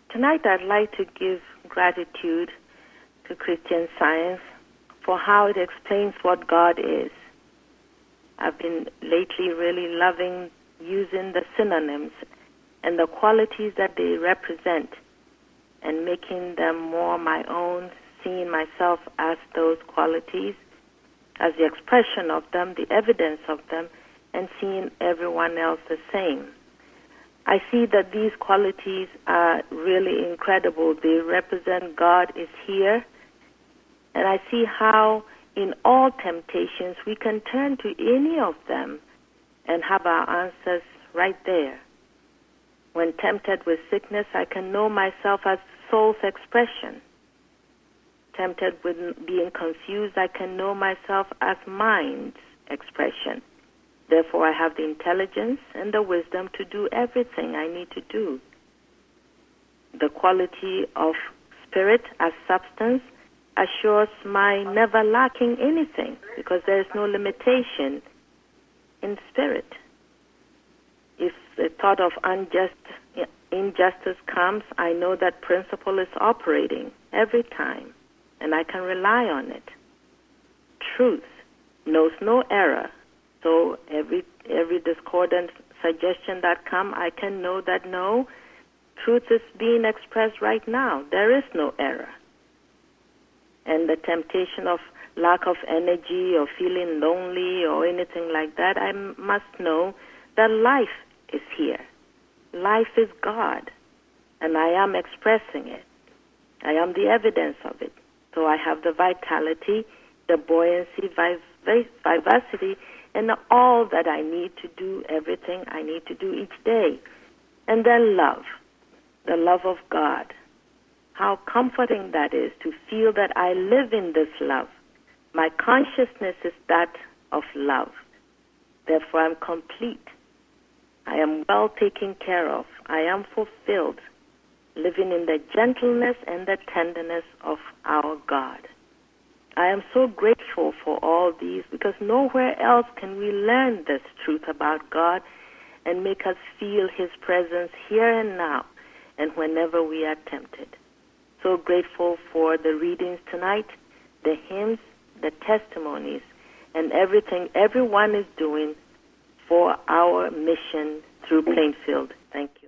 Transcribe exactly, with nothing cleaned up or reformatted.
Tonight I'd like to give gratitude to Christian Science for how it explains what God is. I've been lately really loving using the synonyms and the qualities that they represent and making them more my own, seeing myself as those qualities, as the expression of them, the evidence of them, and seeing everyone else the same. I see that these qualities are really incredible. They represent God is here, and I see how in all temptations we can turn to any of them and have our answers right there. When tempted with sickness, I can know myself as soul's expression. Tempted with being confused, I can know myself as mind's expression. Therefore, I have the intelligence and the wisdom to do everything I need to do. The quality of spirit as substance assures my never lacking anything because there is no limitation in spirit. If the thought of unjust injustice comes, I know that principle is operating every time, and I can rely on it. Truth knows no error, so every every discordant suggestion that comes, I can know that no, truth is being expressed right now. There is no error. And the temptation of lack of energy or feeling lonely or anything like that, I must know that life is here. Life is God, and I am expressing it. I am the evidence of it. So I have the vitality, the buoyancy, viv- vivacity, and all that I need to do, everything I need to do each day. And then love, the love of God. How comforting that is to feel that I live in this love. My consciousness is that of love. Therefore, I'm complete. I am well taken care of. I am fulfilled, living in the gentleness and the tenderness of our God. I am so grateful for all these because nowhere else can we learn this truth about God and make us feel His presence here and now and whenever we are tempted. So grateful for the readings tonight, the hymns, the testimonies, and everything everyone is doing for our mission through Plainfield. Thank you.